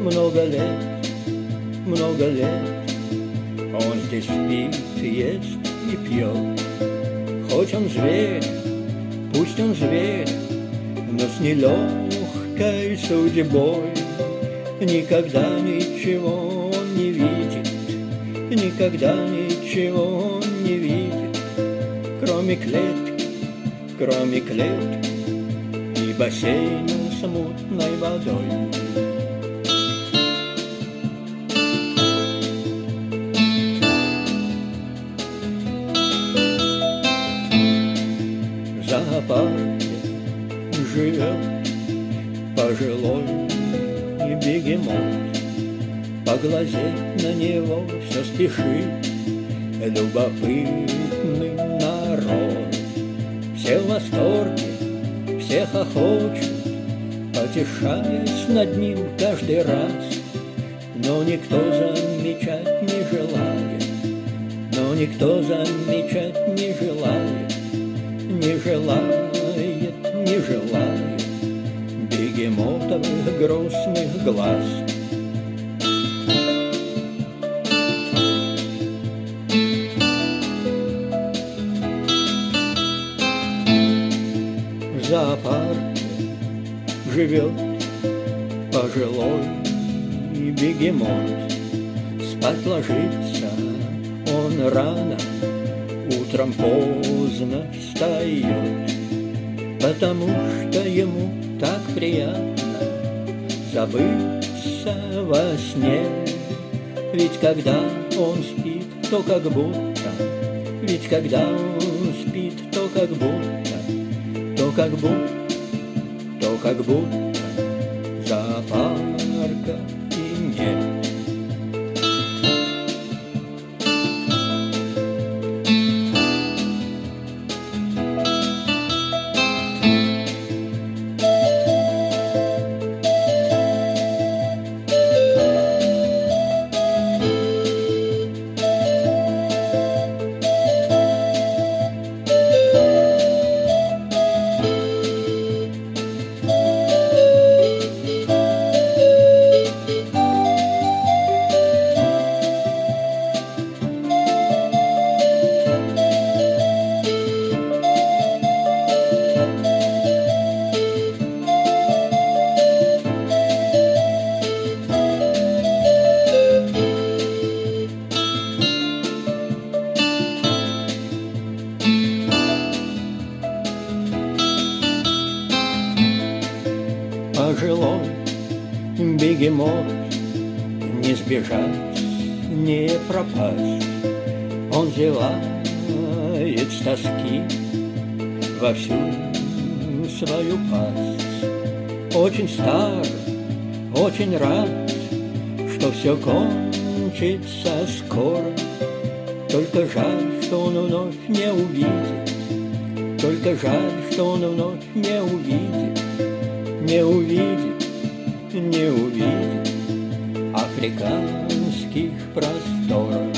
много лет он здесь спит, ест и пьет. Хоть он зверь, пусть он зверь, но с нелегкой судьбой. Никогда ничего он не видит, никогда ничего он не видит, кроме клетки и бассейна с мутной водой. В зоопарке живет пожилой бегемот, поглазеть на него все спешит любопытный народ. Все в восторге, все хохочут, потешаясь над ним каждый раз, но никто замечать не желает, но никто замечать не желает, не желает, не желает бегемотовых грустных глаз. В зоопарке живет пожилой бегемот. Спать ложится он рано, утром поздно встает, потому что ему так приятно забыться во сне. Ведь когда он спит, то как будто, ведь когда он спит, то как будто, то как будто зоопарка и нет. Пожилой бегемот, не сбежать, не пропасть. Он зевает с тоски во всю свою пасть. Очень стар, очень рад, что все кончится скоро. Только жаль, что он вновь не увидит, только жаль, что он вновь не увидит, не увидит, не увидит африканских просторов.